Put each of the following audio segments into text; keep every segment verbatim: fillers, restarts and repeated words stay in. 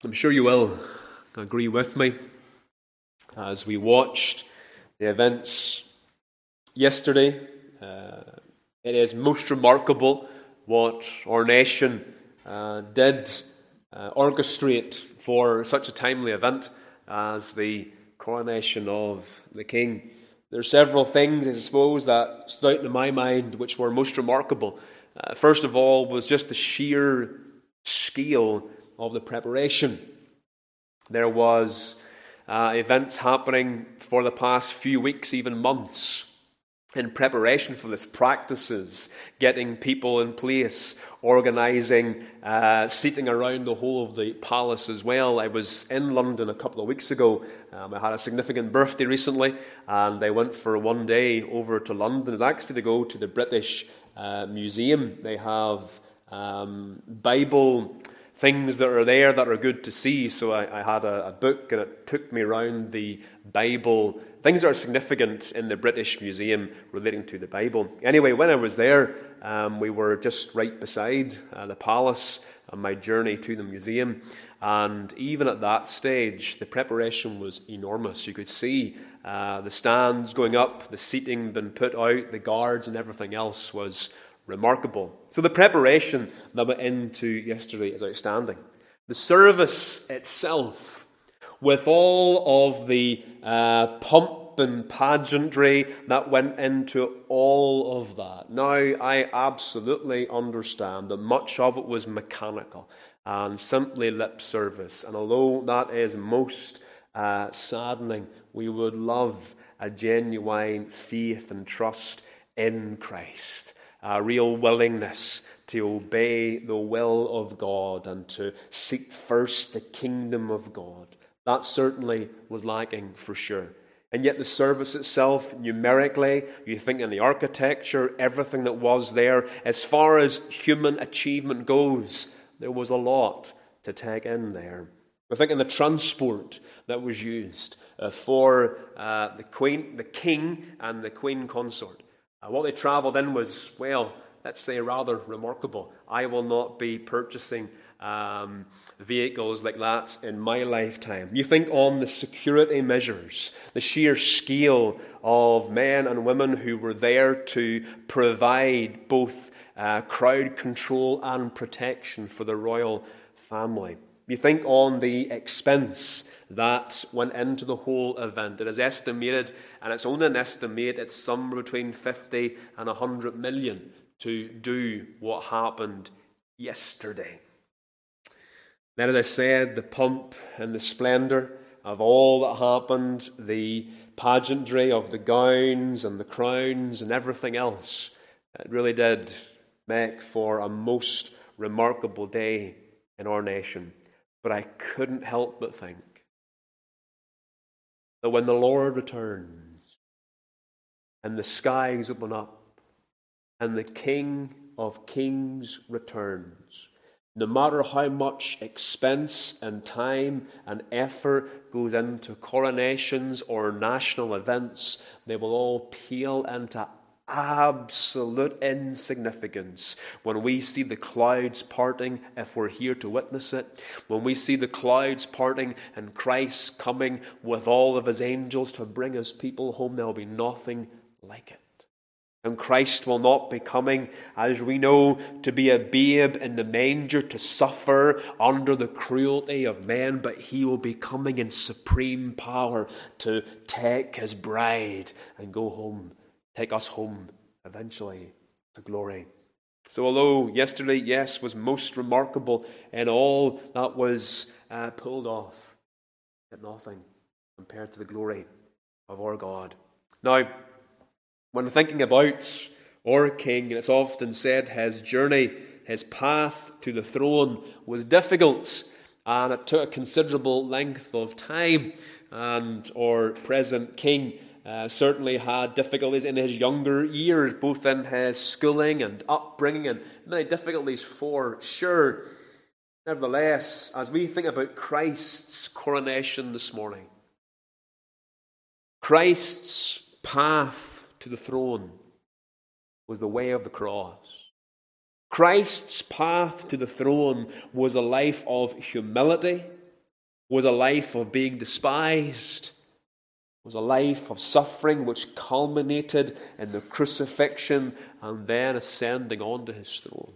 I'm sure you will agree with me as we watched the events yesterday. Uh, it is most remarkable what our nation uh, did uh, orchestrate for such a timely event as the coronation of the King. There are several things, I suppose, that stood out in my mind which were most remarkable. Uh, first of all was just the sheer scale of the preparation. There was uh, events happening for the past few weeks, even months, in preparation for this. Practices, getting people in place, organising uh, seating around the whole of the palace as well. I was in London a couple of weeks ago. Um, I had a significant birthday recently, and I went for one day over to London. It was actually to go to the British uh, Museum. They have um, Bible things that are there that are good to see. So I, I had a, a book, and it took me around the Bible, things that are significant in the British Museum relating to the Bible. Anyway, when I was there, um, we were just right beside uh, the palace on my journey to the museum. And even at that stage, the preparation was enormous. You could see uh, the stands going up, the seating being put out, the guards and everything else was remarkable. So the preparation that went into yesterday is outstanding. The service itself, with all of the uh, pomp and pageantry that went into all of that. Now, I absolutely understand that much of it was mechanical and simply lip service. And although that is most uh, saddening, we would love a genuine faith and trust in Christ. A real willingness to obey the will of God and to seek first the kingdom of God. That certainly was lacking for sure. And yet the service itself, numerically, you think in the architecture, everything that was there, as far as human achievement goes, there was a lot to take in there. I think in the transport that was used uh, for uh, the Queen, the King and the Queen Consort. Uh, what they travelled in was, well, let's say rather remarkable. I will not be purchasing um, vehicles like that in my lifetime. You think on the security measures, the sheer scale of men and women who were there to provide both uh, crowd control and protection for the royal family. You think on the expense that went into the whole event. It is estimated, and it's only an estimate, it's somewhere between fifty and one hundred million to do what happened yesterday. Then, as I said, the pomp and the splendour of all that happened, the pageantry of the gowns and the crowns and everything else, it really did make for a most remarkable day in our nation. But I couldn't help but think that when the Lord returns and the skies open up and the King of Kings returns, no matter how much expense and time and effort goes into coronations or national events, they will all pale into absolute insignificance when we see the clouds parting, if we're here to witness it, when we see the clouds parting and Christ coming with all of his angels to bring his people home. There will be nothing like it. And Christ will not be coming, as we know, to be a babe in the manger, to suffer under the cruelty of men, but he will be coming in supreme power to take his bride and go home. Take us home eventually to glory. So although yesterday, yes, was most remarkable in all that was uh, pulled off, yet nothing compared to the glory of our God. Now, when thinking about our King, and it's often said his journey, his path to the throne was difficult, and it took a considerable length of time, and our present King Uh, certainly had difficulties in his younger years, both in his schooling and upbringing, and many difficulties for sure. Nevertheless, as we think about Christ's coronation this morning, Christ's path to the throne was the way of the cross. Christ's path to the throne was a life of humility was a life of being despised, was a life of suffering which culminated in the crucifixion and then ascending onto his throne.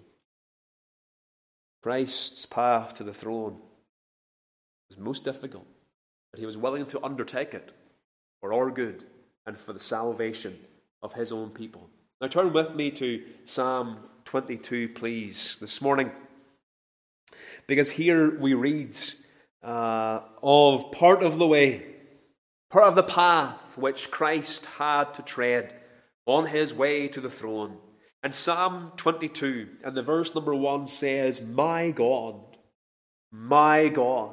Christ's path to the throne was most difficult, but he was willing to undertake it for our good and for the salvation of his own people. Now turn with me to Psalm twenty-two, please, this morning, because here we read uh, of part of the way, part of the path which Christ had to tread on his way to the throne. And Psalm twenty-two, and the verse number one says, "My God, my God,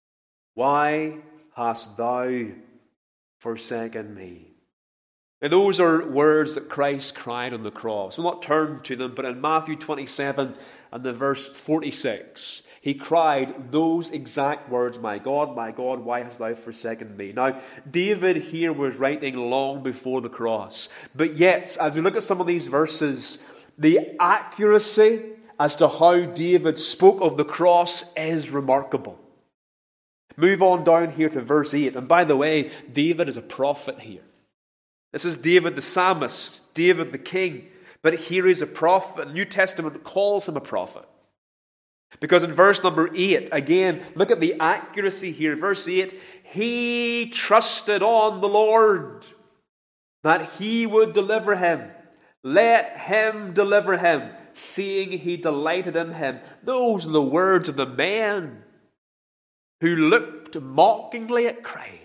why hast thou forsaken me?" And those are words that Christ cried on the cross. We'll not turn to them, but in Matthew twenty-seven and the verse forty-six, he cried those exact words, "My God, my God, why hast thou forsaken me?" Now, David here was writing long before the cross. But yet, as we look at some of these verses, the accuracy as to how David spoke of the cross is remarkable. Move on down here to verse eight. And by the way, David is a prophet here. This is David the psalmist, David the king. But here he's a prophet. The New Testament calls him a prophet. Because in verse number eight, again, look at the accuracy here. Verse eight, he trusted on the Lord that he would deliver him. Let him deliver him, seeing he delighted in him. Those are the words of the man who looked mockingly at Christ.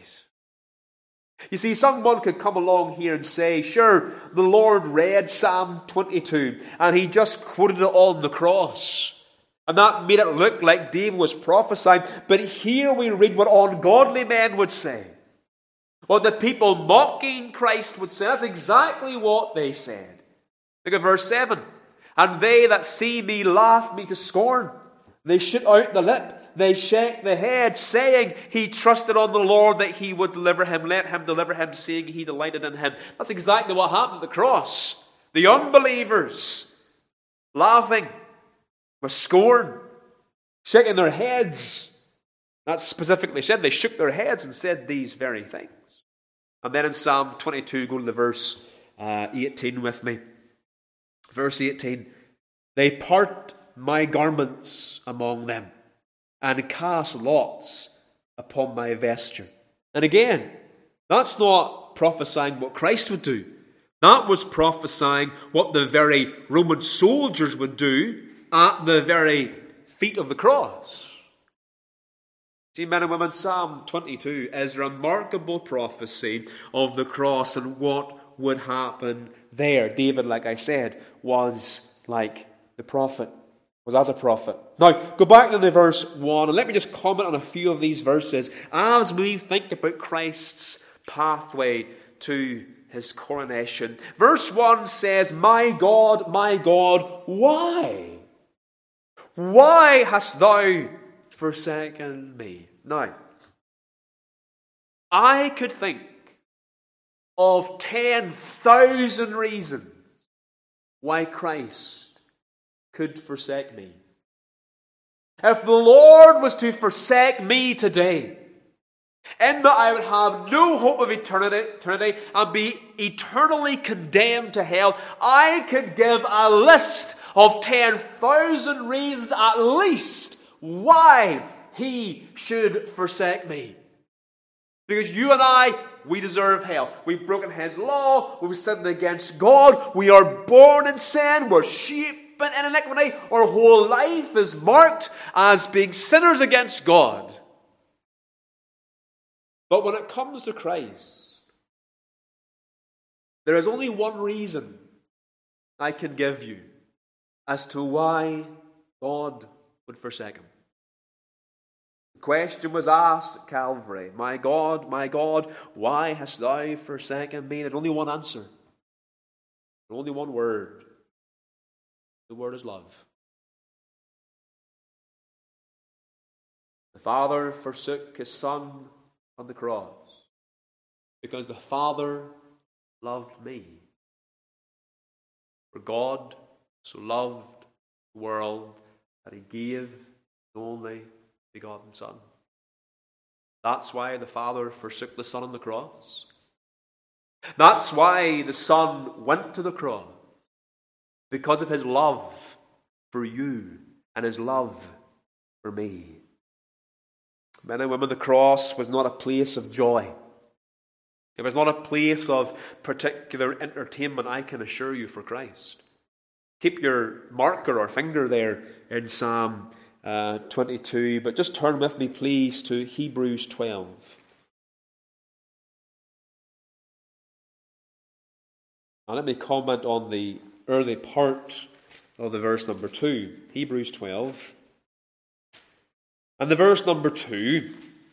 You see, someone could come along here and say, sure, the Lord read Psalm twenty-two and he just quoted it on the cross. And that made it look like David was prophesying. But here we read what ungodly men would say. What the people mocking Christ would say. That's exactly what they said. Look at verse seven. And they that see me laugh me to scorn. They shoot out the lip. They shake the head, saying, he trusted on the Lord that he would deliver him. Let him deliver him, seeing he delighted in him. That's exactly what happened at the cross. The unbelievers laughing with scorn, shaking their heads. That specifically said, they shook their heads and said these very things. And then in Psalm twenty-two, go to the verse uh, eighteen with me. Verse eighteen, they part my garments among them, and cast lots upon my vesture. And again, that's not prophesying what Christ would do. That was prophesying what the very Roman soldiers would do at the very feet of the cross. See, men and women, Psalm twenty-two is a remarkable prophecy of the cross and what would happen there. David, like I said, was like the prophet. Was as a prophet. Now, go back to the verse one and let me just comment on a few of these verses as we think about Christ's pathway to his coronation. Verse one says, my God, my God, why? Why hast thou forsaken me? Now, I could think of ten thousand reasons why Christ could forsake me. If the Lord was to forsake me today, in that I would have no hope of eternity, eternity and be eternally condemned to hell, I could give a list of ten thousand reasons at least why he should forsake me. Because you and I, we deserve hell. We've broken his law. We've sinned against God. We are born in sin. We're sheep in iniquity. Our whole life is marked as being sinners against God. But when it comes to Christ, there is only one reason I can give you as to why God would forsake him. The question was asked at Calvary, my God, my God, why hast thou forsaken me? There's only one answer. There's only one word. The word is love. The Father forsook his Son on the cross because the Father loved me. For God so loved the world that he gave his only begotten Son. That's why the Father forsook the Son on the cross. That's why the Son went to the cross. Because of his love for you and his love for me. Men and women, the cross was not a place of joy. It was not a place of particular entertainment, I can assure you, for Christ. Keep your marker or finger there in Psalm uh, twenty-two, but just turn with me, please, to Hebrews twelve. And let me comment on the early part of the verse number two, Hebrews twelve. And the verse number two,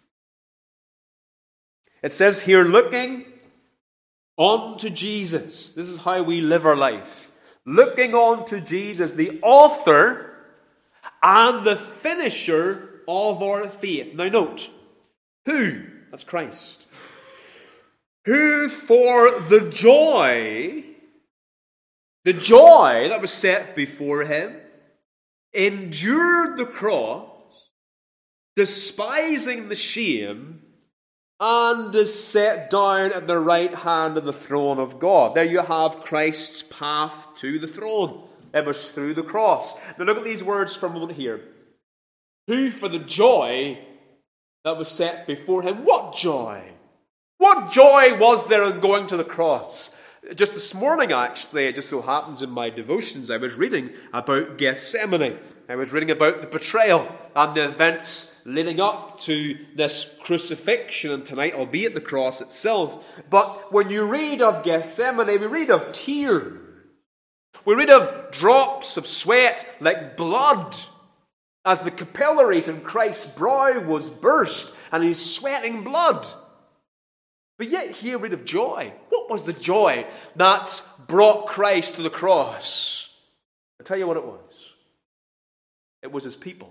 it says here, looking on to Jesus. This is how we live our life. Looking on to Jesus, the author and the finisher of our faith. Now note, who? That's Christ. Who for the joy, the joy that was set before him, endured the cross, despising the shame, and is set down at the right hand of the throne of God. There you have Christ's path to the throne. It was through the cross. Now look at these words for a moment here. Who for the joy that was set before him. What joy? What joy was there in going to the cross? Just this morning, actually, it just so happens in my devotions, I was reading about Gethsemane. I was reading about the betrayal and the events leading up to this crucifixion, and tonight I'll be at the cross itself. But when you read of Gethsemane, we read of tears. We read of drops of sweat like blood as the capillaries in Christ's brow was burst and he's sweating blood. But yet here we read of joy. What was the joy that brought Christ to the cross? I'll tell you what it was. It was his people.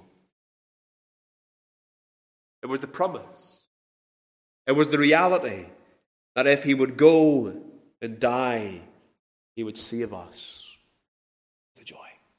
It was the promise. It was the reality that if he would go and die, he would save us. The joy.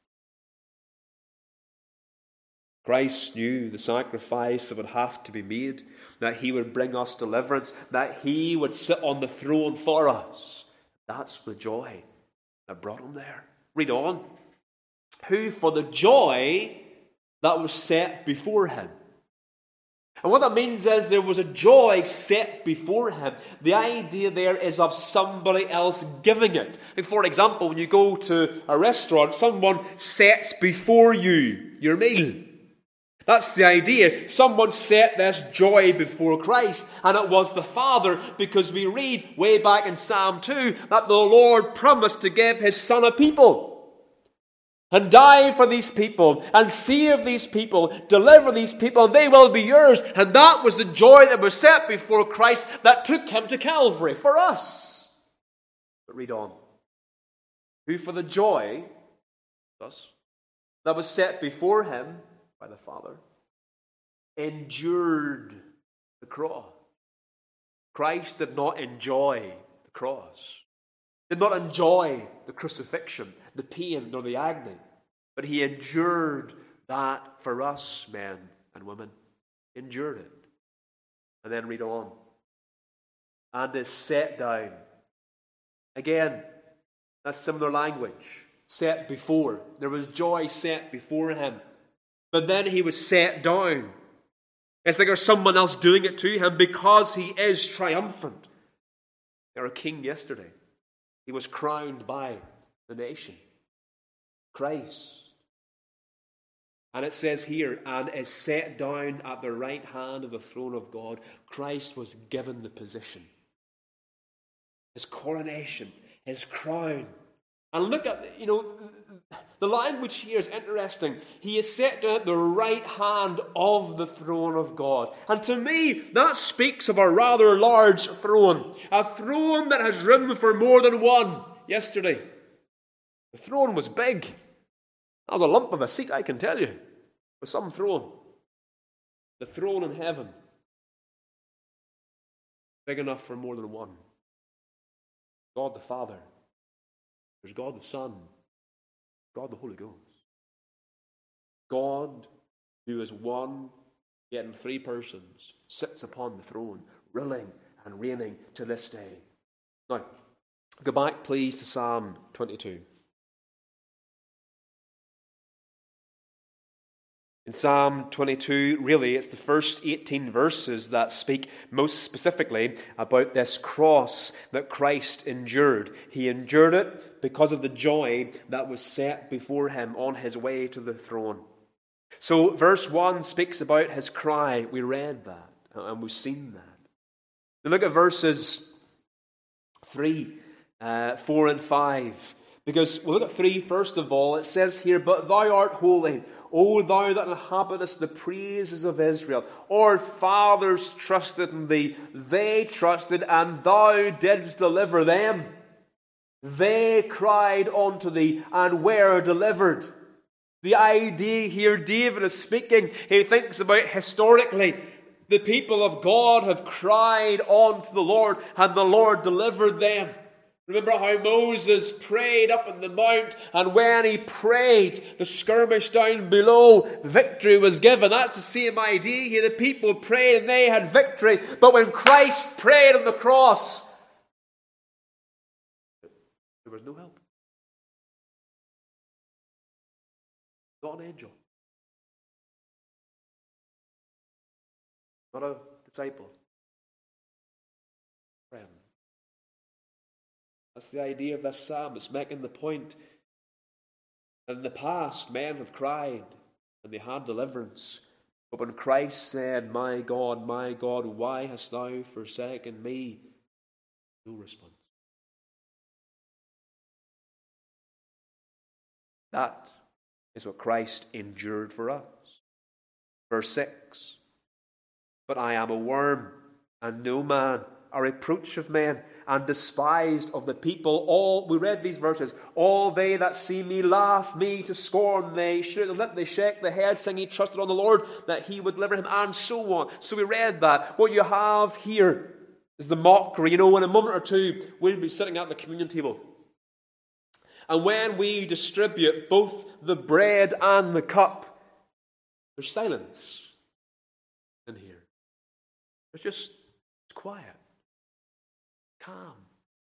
Christ knew the sacrifice that would have to be made, that he would bring us deliverance, that he would sit on the throne for us. That's the joy that brought him there. Read on. Who for the joy that was set before him. And what that means is there was a joy set before him. The idea there is of somebody else giving it. Like for example, when you go to a restaurant, someone sets before you your meal. That's the idea. Someone set this joy before Christ, and it was the Father, because we read way back in Psalm two that the Lord promised to give his Son a people. And die for these people, and save these people, deliver these people, and they will be yours. And that was the joy that was set before Christ that took him to Calvary for us. But read on. Who for the joy, thus, that was set before him by the Father, endured the cross. Christ did not enjoy the cross. Did not enjoy the crucifixion, the pain, nor the agony. But he endured that for us, men and women. Endured it. And then read on. And is set down. Again, that's similar language. Set before. There was joy set before him. But then he was set down. It's like there's someone else doing it to him because he is triumphant. Our king yesterday, he was crowned by the nation. Christ. And it says here, and is set down at the right hand of the throne of God. Christ was given the position. His coronation, his crown. And look at, you know, the language here is interesting. He is set down at the right hand of the throne of God. And to me, that speaks of a rather large throne. A throne that has room for more than one. Yesterday, the throne was big. That was a lump of a seat, I can tell you. With some throne. The throne in heaven. Big enough for more than one. God the Father. There's God the Son. God the Holy Ghost. God who is one yet in three persons, sits upon the throne, ruling and reigning to this day. Now, go back please to Psalm twenty-two. In Psalm twenty-two, really, it's the first eighteen verses that speak most specifically about this cross that Christ endured. He endured it because of the joy that was set before him on his way to the throne. So verse one speaks about his cry. We read that and we've seen that. Now look at verses three, uh, four and five. Because we'll look at three first of all. It says here, "But thou art holy, O thou that inhabitest the praises of Israel. Our fathers trusted in thee, they trusted, and thou didst deliver them. They cried unto thee, and were delivered." The idea here, David is speaking, he thinks about historically. The people of God have cried unto the Lord, and the Lord delivered them. Remember how Moses prayed up in the mount, and when he prayed, the skirmish down below, victory was given. That's the same idea here. The people prayed and they had victory. But when Christ prayed on the cross, there was no help. Not an angel. Not a disciple. Friend. That's the idea of this psalm. It's making the point that in the past men have cried and they had deliverance. But when Christ said, "My God, my God, why hast thou forsaken me?" no response. That is what Christ endured for us. Verse six. "But I am a worm and no man, a reproach of men, and despised of the people. All," we read these verses, "all they that see me laugh me to scorn. They shoot the lip, they shake the head, saying he trusted on the Lord, that he would deliver him," and so on. So we read that. What you have here is the mockery. You know, in a moment or two, we'll be sitting at the communion table. And when we distribute both the bread and the cup, there's silence in here. It's just it's quiet. Calm.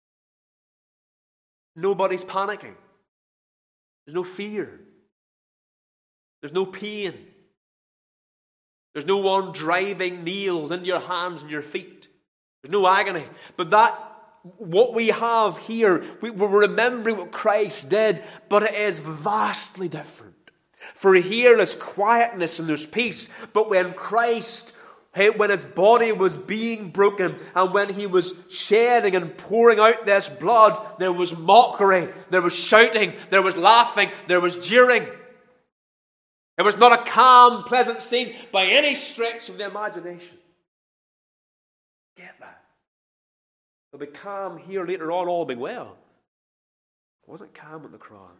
Nobody's panicking. There's no fear. There's no pain. There's no one driving nails into your hands and your feet. There's no agony. But that, what we have here, we, we're remembering what Christ did, but it is vastly different. For here there's quietness and there's peace. But when Christ, when his body was being broken and when he was shedding and pouring out this blood, there was mockery, there was shouting, there was laughing, there was jeering. It was not a calm, pleasant scene by any stretch of the imagination. Get that? It'll be calm here later on, all being well. It wasn't calm at the cross.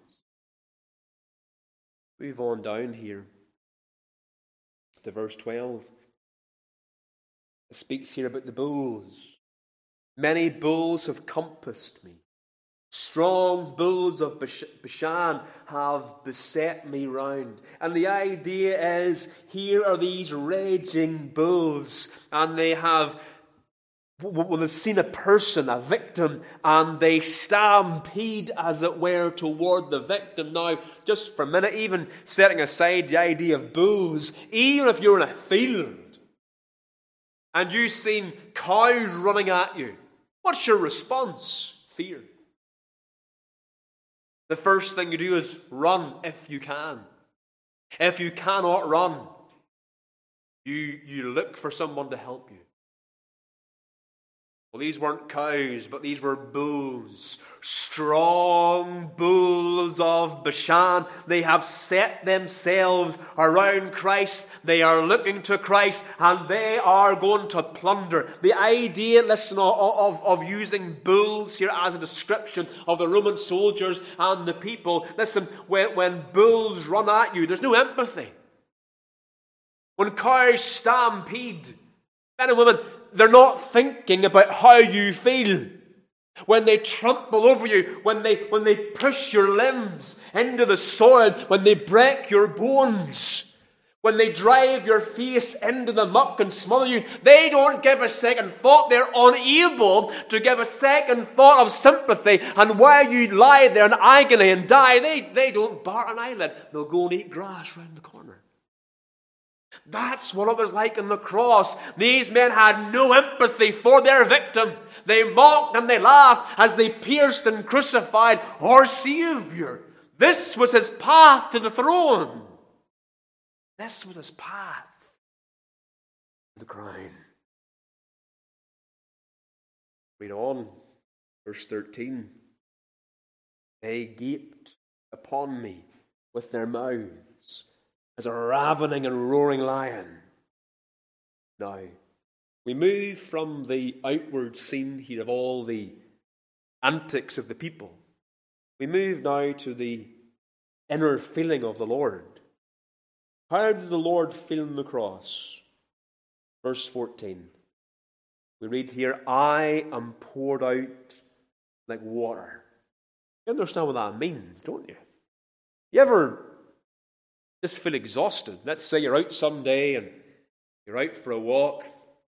Move on down here to verse twelve. It speaks here about the bulls. "Many bulls have compassed me. Strong bulls of Bashan have beset me round." And the idea is, here are these raging bulls, and they have, well, they've seen a person, a victim, and they stampede, as it were, toward the victim. Now, just for a minute, even setting aside the idea of bulls, even if you're in a field, and you've seen cows running at you, what's your response? Fear. The first thing you do is run if you can. If you cannot run, you, you look for someone to help you. Well, these weren't cows, but these were bulls. Strong bulls of Bashan. They have set themselves around Christ. They are looking to Christ, and they are going to plunder. The idea, listen, of, of, of using bulls here as a description of the Roman soldiers and the people. Listen, when, when bulls run at you, there's no empathy. When cows stampede, men and women, they're not thinking about how you feel. When they trample over you, when they, when they push your limbs into the soil, when they break your bones, When they drive your face into the muck and smother you, they don't give a second thought. They're unable to give a second thought of sympathy. And while you lie there in agony and die, they, they don't bat an eyelid. They'll go and eat grass round the corner. That's what it was like on the cross. These men had no empathy for their victim. They mocked and they laughed as they pierced and crucified our Savior. This was his path to the throne. This was his path to the crown. Read on, verse thirteen. They gaped upon me with their mouths as a ravening and roaring lion. Now, we move from the outward scene here of all the antics of the people. We move now to the inner feeling of the Lord. How did the Lord feel on the cross? Verse fourteen. We read here, I am poured out like water. You understand what that means, don't you? You ever just feel exhausted? Let's say you're out someday and you're out for a walk,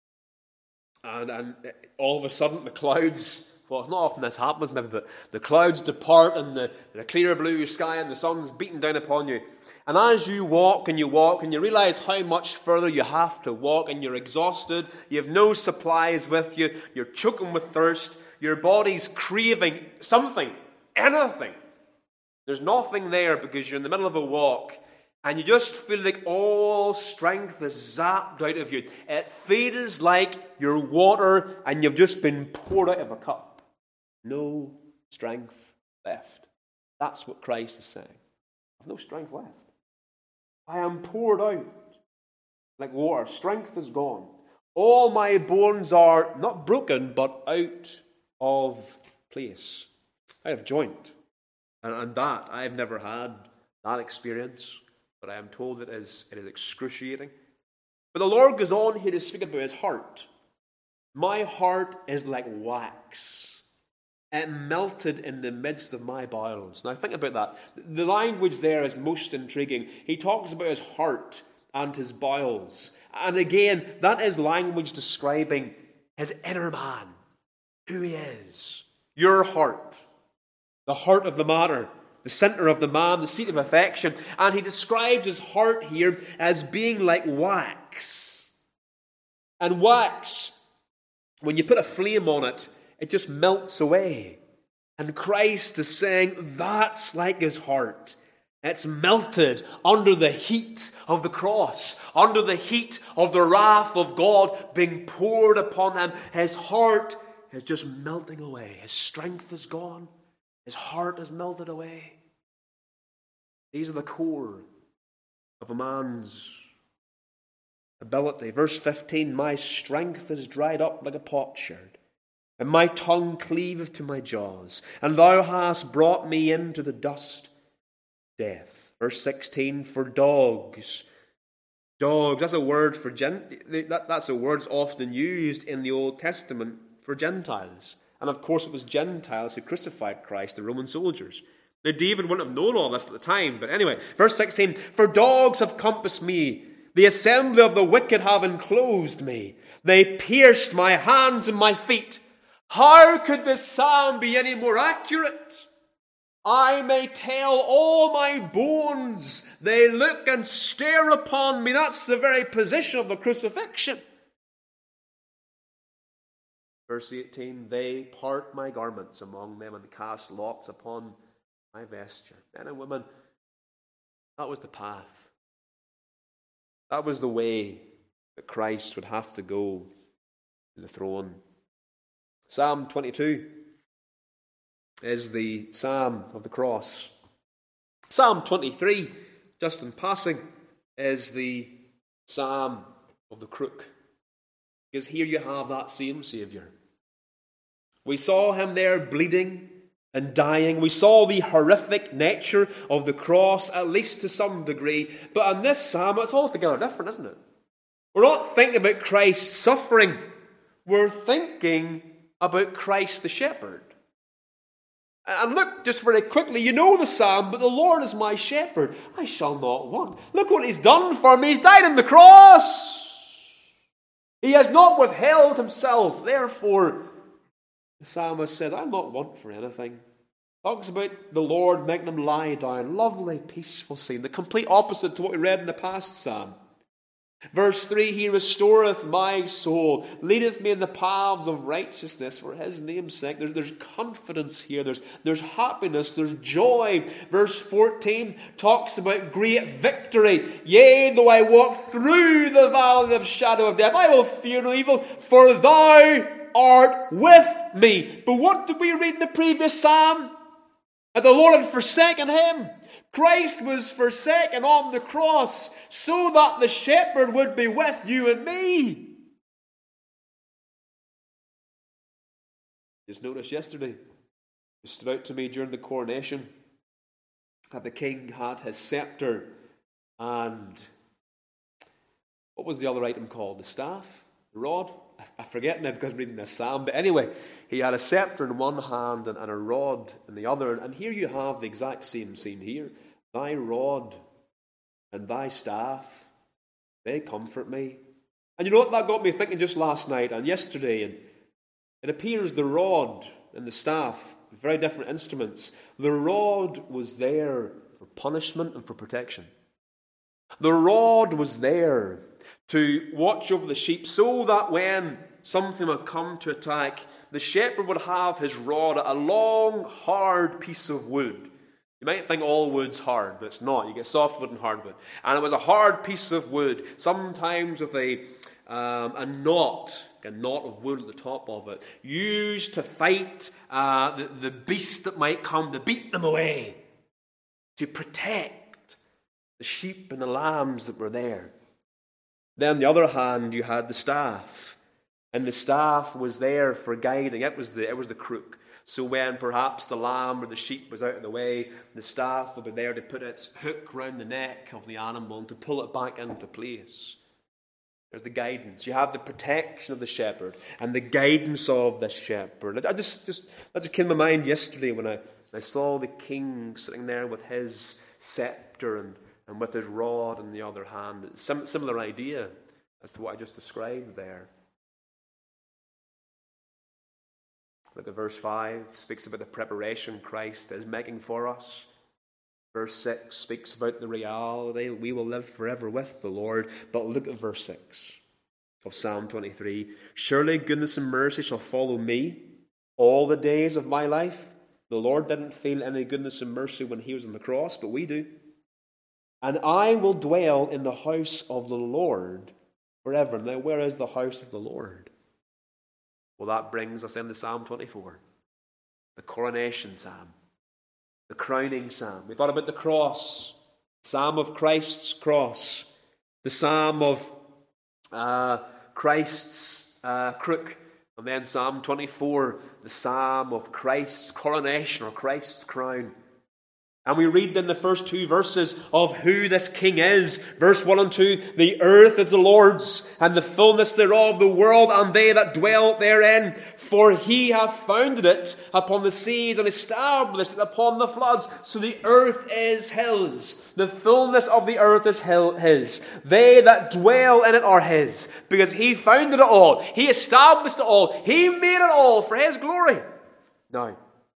and, and all of a sudden the clouds, well, it's not often this happens maybe, but the clouds depart and the, the clear blue sky and the sun's beating down upon you. And as you walk and you walk and you realize how much further you have to walk and you're exhausted, you have no supplies with you, you're choking with thirst, your body's craving something, anything. There's nothing there because you're in the middle of a walk and you just feel like all strength is zapped out of you. It feels like you're water and you've just been poured out of a cup. No strength left. That's what Christ is saying. I have no strength left. I am poured out like water. Strength is gone. All my bones are not broken, but out of place. Out of joint. And, and that, I've never had that experience, but I am told it is, it is excruciating. But the Lord goes on here to speak about his heart. My heart is like wax. It melted in the midst of my bowels. Now think about that. The language there is most intriguing. He talks about his heart and his bowels. And again, that is language describing his inner man, who he is. Your heart, the heart of the matter, the center of the man, the seat of affection. And he describes his heart here as being like wax. And wax, when you put a flame on it, it just melts away. And Christ is saying that's like his heart. It's melted under the heat of the cross, under the heat of the wrath of God being poured upon him. His heart is just melting away. His strength is gone. His heart is melted away. These are the core of a man's ability. Verse fifteen, my strength is dried up like a potsherd, and my tongue cleaveth to my jaws, and thou hast brought me into the dust, death. Verse sixteen, for dogs, dogs, that's a word for gent, that, that's a word often used in the Old Testament for Gentiles. And of course it was Gentiles who crucified Christ, the Roman soldiers. Now David wouldn't have known all this at the time, but anyway, verse sixteen, for dogs have compassed me, the assembly of the wicked have enclosed me, they pierced my hands and my feet. How could this psalm be any more accurate? I may tell all my bones, they look and stare upon me. That's the very position of the crucifixion. Verse eighteen, they part my garments among them and cast lots upon my vesture. Men and women, that was the path. That was the way that Christ would have to go to the throne. Psalm twenty-two is the psalm of the cross. Psalm twenty-three, just in passing, is the psalm of the crook. Because here you have that same Saviour. We saw him there bleeding and dying. We saw the horrific nature of the cross, at least to some degree. But in this psalm, it's altogether different, isn't it? We're not thinking about Christ's suffering. We're thinking about Christ the shepherd. And look, just very quickly, you know the psalm, but the Lord is my shepherd, I shall not want. Look what he's done for me. He's died on the cross. He has not withheld himself. Therefore, the psalmist says, I'll not want for anything. Talks about the Lord making him lie down. Lovely, peaceful scene. The complete opposite to what we read in the past psalm. Verse three, he restoreth my soul, leadeth me in the paths of righteousness for his name's sake. There's, there's confidence here, there's, there's happiness, there's joy. Verse fourteen talks about great victory. Yea, though I walk through the valley of shadow of death, I will fear no evil, for thou art with me. But what did we read in the previous psalm? That the Lord had forsaken him. Christ was forsaken on the cross so that the shepherd would be with you and me. Just noticed yesterday, it stood out to me during the coronation, that the king had his scepter and what was the other item called? The staff? The rod? I forget now because I'm reading this psalm. But anyway, he had a scepter in one hand and, and a rod in the other. And here you have the exact same scene here. Thy rod and thy staff, they comfort me. And you know what? That got me thinking just last night and yesterday. And it appears the rod and the staff, very different instruments. The rod was there for punishment and for protection. The rod was there to watch over the sheep so that when something would come to attack, the shepherd would have his rod, a long, hard piece of wood. You might think all wood's hard, but it's not. You get softwood and hardwood. And it was a hard piece of wood, sometimes with a, um, a knot, a knot of wood at the top of it, used to fight uh, the, the beast that might come to beat them away, to protect the sheep and the lambs that were there. Then on the other hand, you had the staff. And the staff was there for guiding. It was the, it was the crook. So when perhaps the lamb or the sheep was out of the way, the staff would be there to put its hook round the neck of the animal and to pull it back into place. There's the guidance. You have the protection of the shepherd and the guidance of the shepherd. I just, just that just came to my mind yesterday when I, I saw the king sitting there with his scepter and And with his rod in the other hand. Sim- similar idea as to what I just described there. Look at verse five. Speaks about the preparation Christ is making for us. Verse six speaks about the reality we will live forever with the Lord. But look at verse six of Psalm twenty-three. Surely goodness and mercy shall follow me all the days of my life. The Lord didn't feel any goodness and mercy when he was on the cross, but we do. And I will dwell in the house of the Lord forever. Now, where is the house of the Lord? Well, that brings us into Psalm twenty-four, the coronation psalm, the crowning psalm. We thought about the cross, psalm of Christ's cross, the psalm of uh, Christ's uh, crook, and then Psalm twenty-four, the psalm of Christ's coronation or Christ's crown. And we read in the first two verses of who this king is. Verse one and two, the earth is the Lord's, and the fullness thereof, the world, and they that dwell therein. For he hath founded it upon the seas, and established it upon the floods. So the earth is his. The fullness of the earth is his. They that dwell in it are his, because he founded it all. He established it all. He made it all for his glory. Now,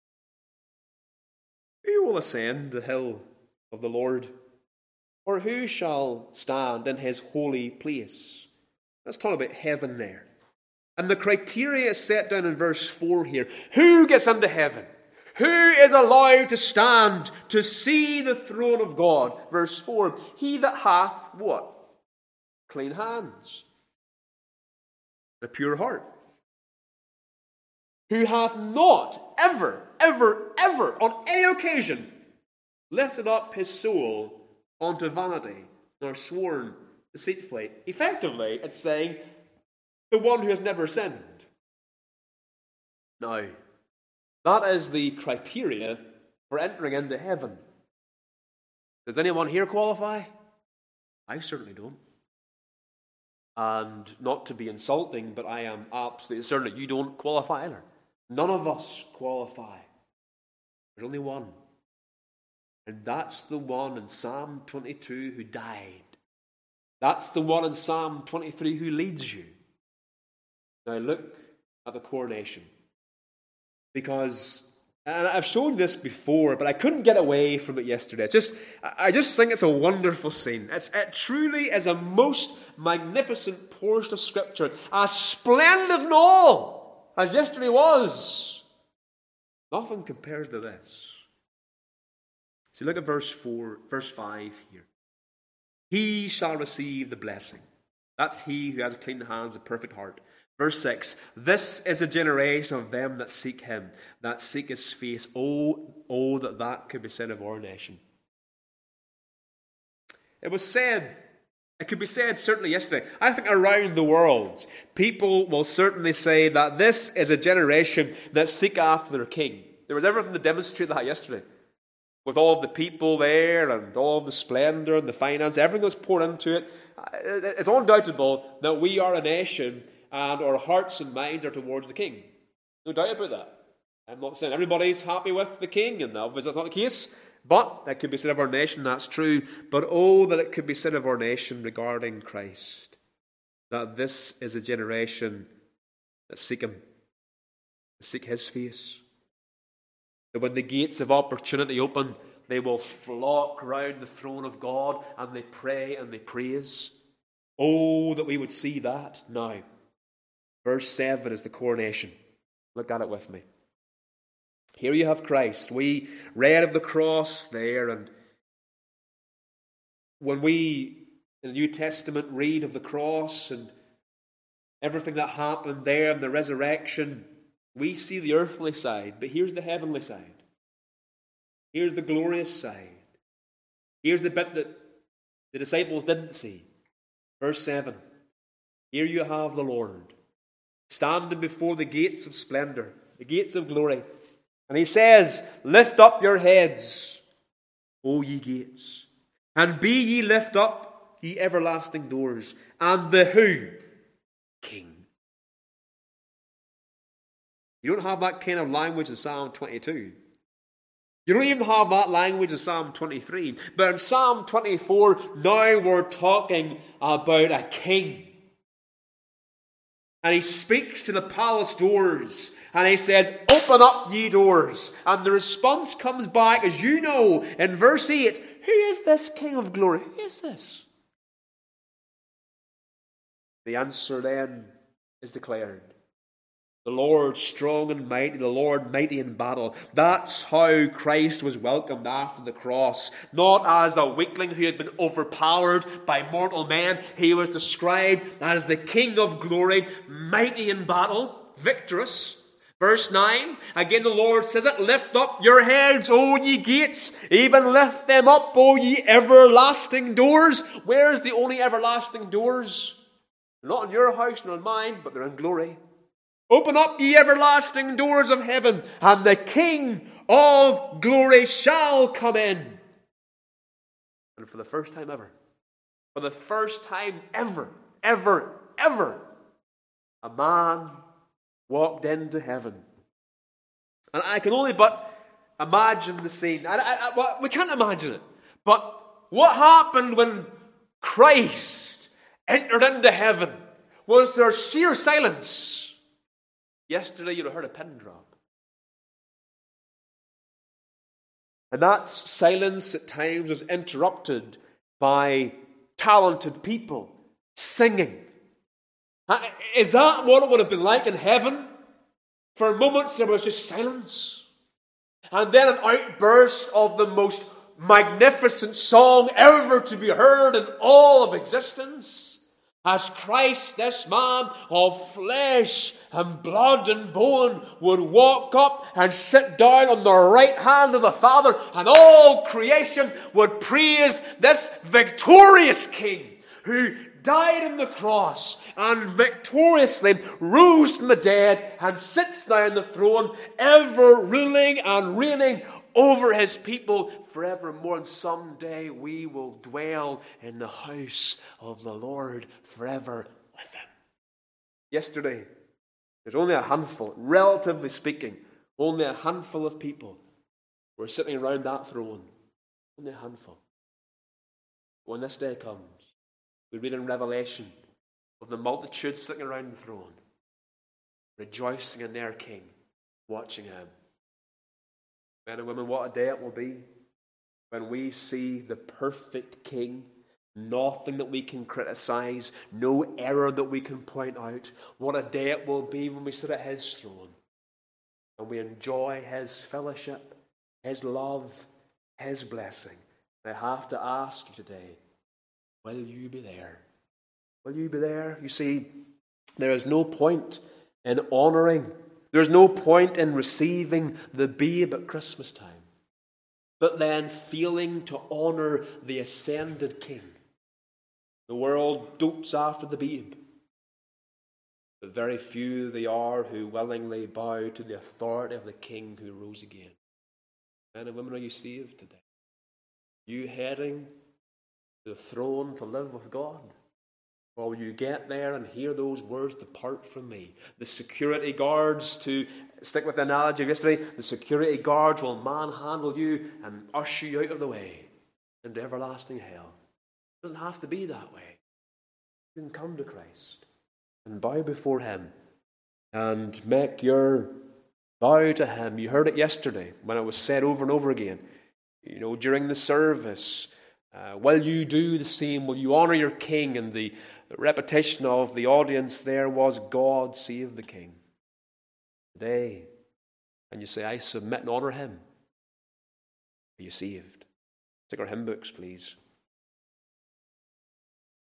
who will ascend the hill of the Lord? Or who shall stand in his holy place? Let's talk about heaven there. And the criteria is set down in verse four here. Who gets into heaven? Who is allowed to stand to see the throne of God? Verse four. He that hath what? Clean hands. A pure heart. Who hath not ever, ever, ever, on any occasion, lifted up his soul unto vanity, nor sworn deceitfully. Effectively, it's saying, the one who has never sinned. Now, that is the criteria for entering into heaven. Does anyone here qualify? I certainly don't. And not to be insulting, but I am absolutely certain that you don't qualify either. None of us qualify. There's only one. And that's the one in Psalm twenty-two who died. That's the one in Psalm twenty-three who leads you. Now look at the coronation. Because, and I've shown this before, but I couldn't get away from it yesterday. It's just, I just think it's a wonderful scene. It's, it truly is a most magnificent portion of Scripture, as splendid and all as yesterday was. Nothing compares to this. See, look at verse four, verse five here. He shall receive the blessing. That's he who has clean hands and perfect heart. Verse six, this is a generation of them that seek him, that seek his face. Oh, oh, that that could be said of our nation. It was said, it could be said certainly yesterday. I think around the world, people will certainly say that this is a generation that seek after their king. There was everything to demonstrate that yesterday. With all of the people there and all of the splendor and the finance, everything was poured into it. It's undoubtable that we are a nation and our hearts and minds are towards the king. No doubt about that. I'm not saying everybody's happy with the king, and obviously that's not the case. But that could be said of our nation, that's true. But oh, that it could be said of our nation regarding Christ, that this is a generation that seek him, that seek his face. That when the gates of opportunity open, they will flock round the throne of God and they pray and they praise. Oh, that we would see that now. Verse seven is the coronation. Look at it with me. Here you have Christ. We read of the cross there, and when we in the New Testament read of the cross and everything that happened there and the resurrection, we see the earthly side, but here's the heavenly side. Here's the glorious side. Here's the bit that the disciples didn't see. Verse seven. Here you have the Lord, standing before the gates of splendor, the gates of glory. And he says, lift up your heads, O ye gates, and be ye lift up, ye everlasting doors, and the who? King. You don't have that kind of language in Psalm twenty-two. You don't even have that language in Psalm twenty-three. But in Psalm twenty-four, now we're talking about a king. And he speaks to the palace doors. And he says, open up ye doors. And the response comes back, as you know, in verse eight. Who is this King of glory? Who is this? The answer then is declared. The Lord strong and mighty, the Lord mighty in battle. That's how Christ was welcomed after the cross. Not as a weakling who had been overpowered by mortal men. He was described as the King of glory, mighty in battle, victorious. Verse nine, again the Lord says it, lift up your heads, O ye gates, even lift them up, O ye everlasting doors. Where's the only everlasting doors? Not in your house nor in mine, but they're in glory. Open up ye everlasting doors of heaven, and the King of glory shall come in. And for the first time ever, for the first time ever, ever, ever, a man walked into heaven. And I can only but imagine the scene. I, I, I, well, we can't imagine it. But what happened when Christ entered into heaven? Was there sheer silence? Yesterday you'd have heard a pin drop. And that silence at times was interrupted by talented people singing. Is that what it would have been like in heaven? For moments there was just silence. And then an outburst of the most magnificent song ever to be heard in all of existence. As Christ, this man of flesh and blood and bone, would walk up and sit down on the right hand of the Father, and all creation would praise this victorious King who died on the cross and victoriously rose from the dead and sits now on the throne, ever ruling and reigning over his people forevermore. And someday we will dwell in the house of the Lord forever with him. Yesterday, there's only a handful, relatively speaking, only a handful of people We're sitting around that throne, only a handful. When this day comes, we read in Revelation of the multitude sitting around the throne, rejoicing in their King, watching him. Men and women, what a day it will be when we see the perfect King, nothing that we can criticize, no error that we can point out. What a day it will be when we sit at his throne and we enjoy his fellowship, his love, his blessing. I have to ask you today, will you be there? Will you be there? You see, there is no point in honouring, there's no point in receiving the babe at Christmas time, but then failing to honour the ascended King. The world dotes after the babe, but very few they are who willingly bow to the authority of the King who rose again. Men and women, are you saved today? You heading to the throne to live with God? Or will you get there and hear those words, "Depart from me"? The security guards, to stick with the analogy of yesterday, the security guards will manhandle you and usher you out of the way into everlasting hell. It doesn't have to be that way. You can come to Christ and bow before him and make your vow to him. You heard it yesterday when it was said over and over again. You know, during the service, uh, will you do the same? Will you honour your King? And the repetition of the audience there was, God save the King. Today, and you say, I submit and honour him. Are you saved? Take our hymn books, please.